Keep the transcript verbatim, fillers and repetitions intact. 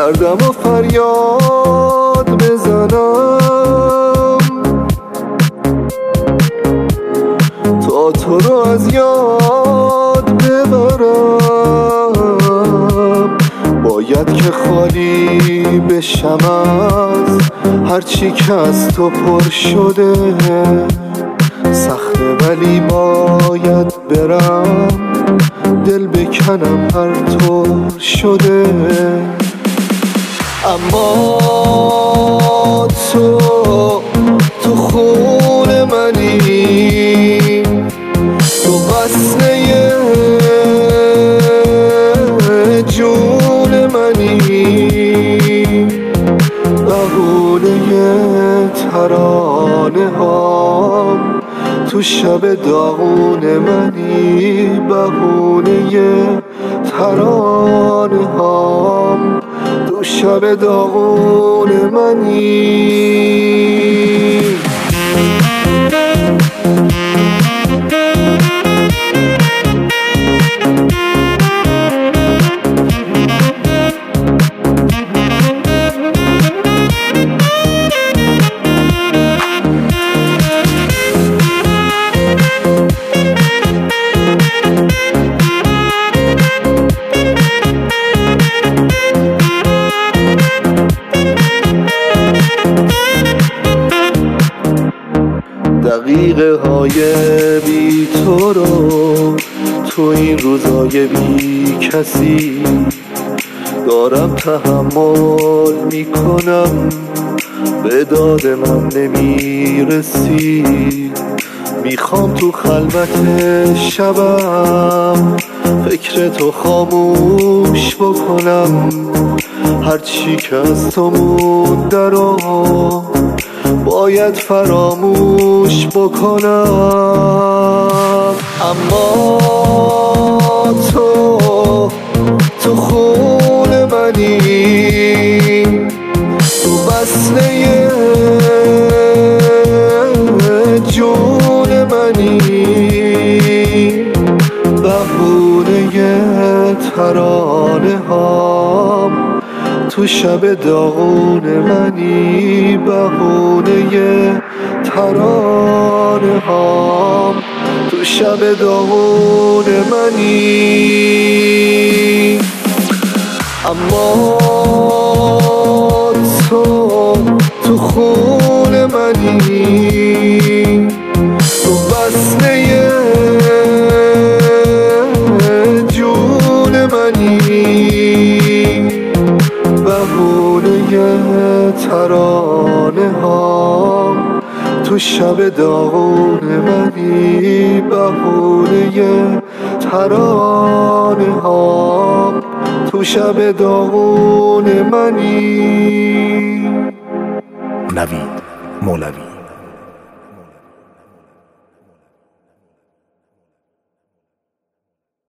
کردم و فریاد بزنم تا تو رو از یاد ببرم. باید که خالی بشم از هرچی که از تو پر شده. سخته ولی باید برم، دل بکنم هر طور شده. اما تو تو خون منی، تو وصله جون منی، بهونه ترانه هام تو شب داغون منی، بهونه ترانه هام تو شب داغون منی. دقیقه های بی تو رو تو این روزای بی کسی دارم تحمل میکنم، به داد من نمیرسی. میخوام تو خلوت شبم فکر تو خاموش بکنم، هرچی که از تو مونده رو باید فراموش بکنم. اما تو تو خون منی، تو وصله جون منی، بهونه ترانه هام تو شب داغون منی، بهونه ترانه هام تو شب داغون منی. اما تو تو خون منی، تو وصله جون منی، بهونه ترانه هام تو شب داغون منی، بهونه ترانه هام تو شب داغون منی. نوید مولوی.